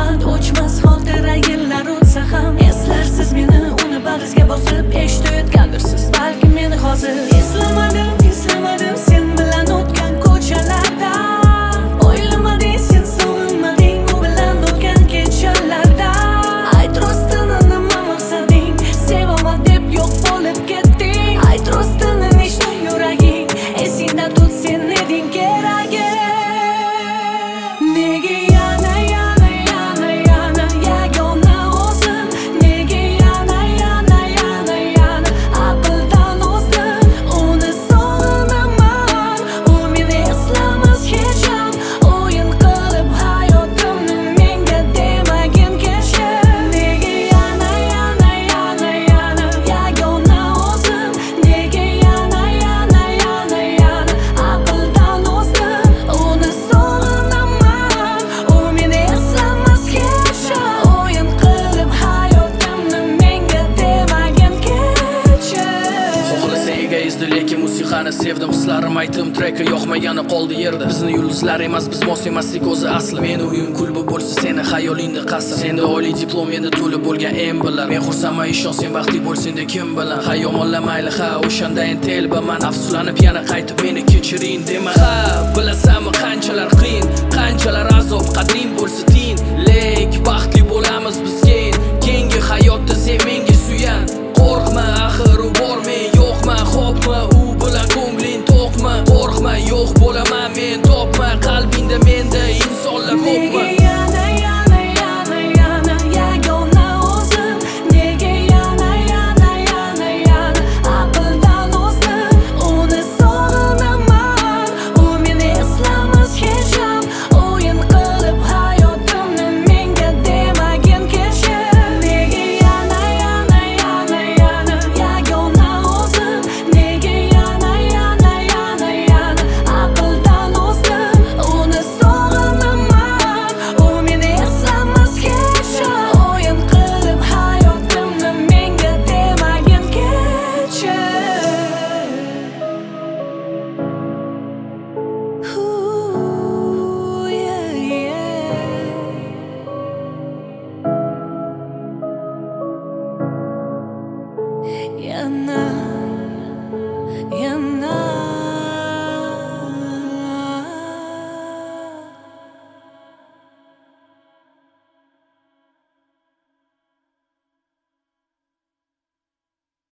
umid o'chmas xotira yillar o'tsa ham eslarsiz meni uni bag'rizga bosib eshitayotgandirsiz balki meni hozir eslamadim sen bilan o'tgan ko'chalarda o'ylamading sen sog'inmading u bilan o'tgan kechalarda ayt rostini nima maqsading sevaman deb yo'q bo'lib ketding ayt rostini nechta yuraging esingda tut sen eding keragi nega yana yagona o'zim nega yana aqldan ozdim uni sog'inaman u meni eslamas hech ham o'yin qilib hayotimni menga demagin kecha nega yana yagona o'zim nega yana aqldan ozdim uni sog'inaman u meni eslamas hech ham o'yin qilib hayotimni menga demagin kecha Xohlasa egoistdi lekin musiqani sevdim hislarim aytdim treka yoqmagani qoldi yerda bizni yulduzlar emas biz mos emaslik o'zi asli meni uyim kulba bo'lsa seni xayolingda qasr senda oliy diplom endi to'lib bo'lgan bilan men xursandman ishon sen baxtli bo'lsang kim bilan ha yomonlamayli ha o'shandayin telbaman afsuslanib yana qaytib meni kechiring dema ha bilasanmi qanchalar qiyin qanchalar azob qadring bo'lsa tiyin lek baxtli bo'lamiz biz keyingi hayotda sen menga suyan qo'rqma axir u bor men yo'qman xo'pmi u bilan ko'ngling to'qmi qo'rqma yo'q bo'laman men topma qalbingda menda insonlar ko'pmi